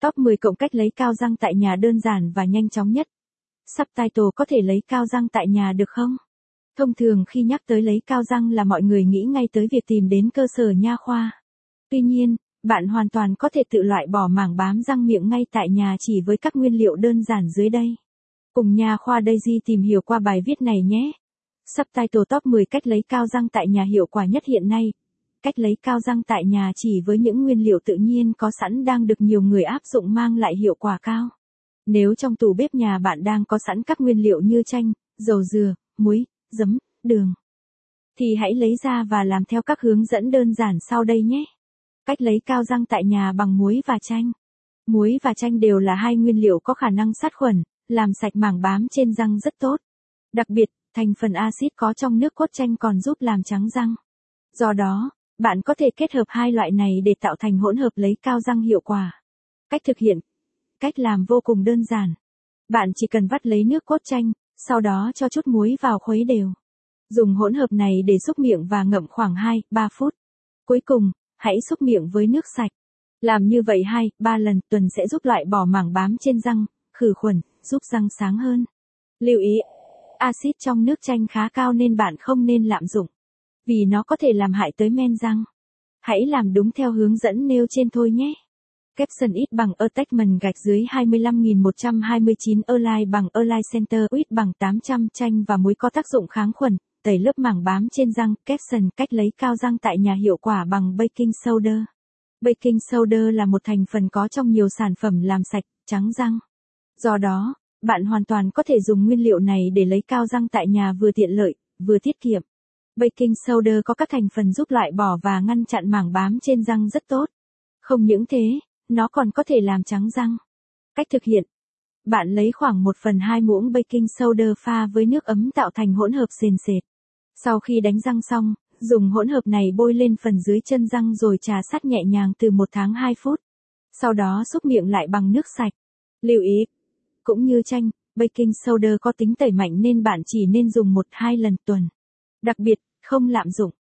Top 10 cộng cách lấy cao răng tại nhà đơn giản và nhanh chóng nhất. Subtitle: có thể lấy cao răng tại nhà được không? Thông thường khi nhắc tới lấy cao răng là mọi người nghĩ ngay tới việc tìm đến cơ sở nha khoa. Tuy nhiên, bạn hoàn toàn có thể tự loại bỏ mảng bám răng miệng ngay tại nhà chỉ với các nguyên liệu đơn giản dưới đây. Cùng nha khoa Daisy tìm hiểu qua bài viết này nhé. Subtitle: Top 10 cách lấy cao răng tại nhà hiệu quả nhất hiện nay. Cách lấy cao răng tại nhà chỉ với những nguyên liệu tự nhiên có sẵn đang được nhiều người áp dụng mang lại hiệu quả cao. Nếu trong tủ bếp nhà bạn đang có sẵn các nguyên liệu như chanh, dầu dừa, muối, giấm, đường, thì hãy lấy ra và làm theo các hướng dẫn đơn giản sau đây nhé. Cách lấy cao răng tại nhà bằng muối và chanh. Muối và chanh đều là hai nguyên liệu có khả năng sát khuẩn, làm sạch mảng bám trên răng rất tốt. Đặc biệt, thành phần axit có trong nước cốt chanh còn giúp làm trắng răng. Do đó, bạn có thể kết hợp hai loại này để tạo thành hỗn hợp lấy cao răng hiệu quả. Cách thực hiện. Cách làm vô cùng đơn giản. Bạn chỉ cần vắt lấy nước cốt chanh, sau đó cho chút muối vào khuấy đều. Dùng hỗn hợp này để súc miệng và ngậm khoảng 2-3 phút. Cuối cùng, hãy súc miệng với nước sạch. Làm như vậy 2-3 lần tuần sẽ giúp loại bỏ mảng bám trên răng, khử khuẩn, giúp răng sáng hơn. Lưu ý, axit trong nước chanh khá cao nên bạn không nên lạm dụng, vì nó có thể làm hại tới men răng. Hãy làm đúng theo hướng dẫn nêu trên thôi nhé. Capson ít bằng attachment gạch dưới 25.129 Align bằng Align Center ít bằng 800 chanh và muối có tác dụng kháng khuẩn, tẩy lớp mảng bám trên răng. Capson cách lấy cao răng tại nhà hiệu quả bằng baking soda. Baking soda là một thành phần có trong nhiều sản phẩm làm sạch, trắng răng. Do đó, bạn hoàn toàn có thể dùng nguyên liệu này để lấy cao răng tại nhà vừa tiện lợi, vừa tiết kiệm. Baking soda có các thành phần giúp loại bỏ và ngăn chặn mảng bám trên răng rất tốt. Không những thế, nó còn có thể làm trắng răng. Cách thực hiện. Bạn lấy khoảng 1/2 muỗng baking soda pha với nước ấm tạo thành hỗn hợp sền sệt. Sau khi đánh răng xong, dùng hỗn hợp này bôi lên phần dưới chân răng rồi chà sát nhẹ nhàng từ 1 tháng 2 phút. Sau đó súc miệng lại bằng nước sạch. Lưu ý. Cũng như chanh, baking soda có tính tẩy mạnh nên bạn chỉ nên dùng 1-2 lần tuần. Đặc biệt, không lạm dụng.